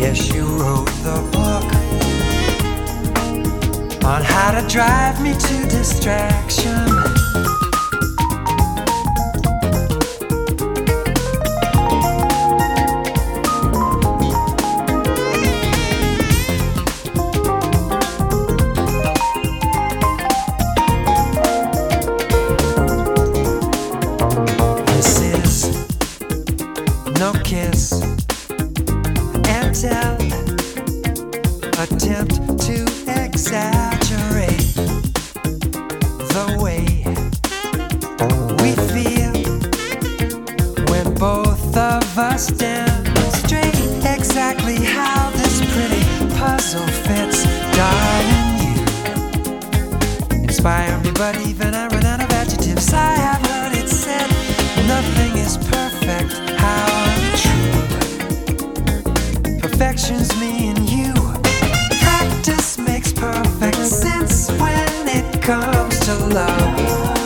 Guess you wrote the book on how to drive me to distraction. This is no kiss and tell, attempt to exaggerate the way we feel when both of us demonstrate exactly how this pretty puzzle fits. Darling, you inspire me, but even I run out of adjectives. I have heard it said nothing is perfect. How untrue. Perfection's me and you. Practice makes perfect sense when it comes to love.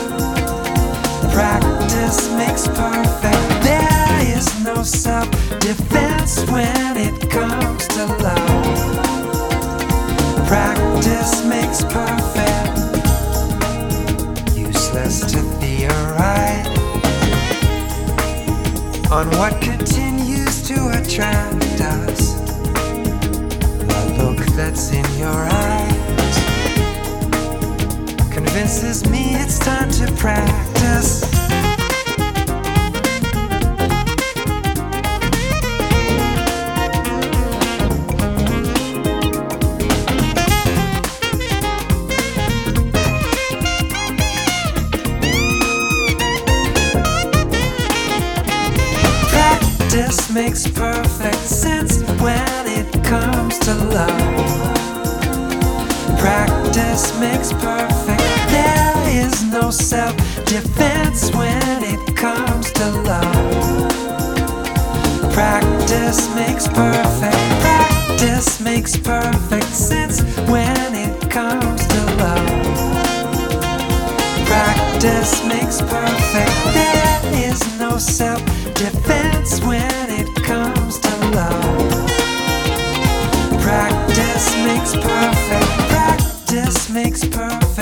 Practice makes perfect. There is no self-defense when it comes to love. Practice makes perfect. Useless to theorize on what continues to attract us. The look that's in your eyes convinces me it's time to practice. Practice makes perfect sense when it comes to love. Practice makes perfect. There is no self-defense when it comes to love. Practice makes perfect. Practice makes perfect sense when it comes to love. Practice makes perfect. There is no self-defense when it comes to love. Practice makes perfect. Practice makes perfect.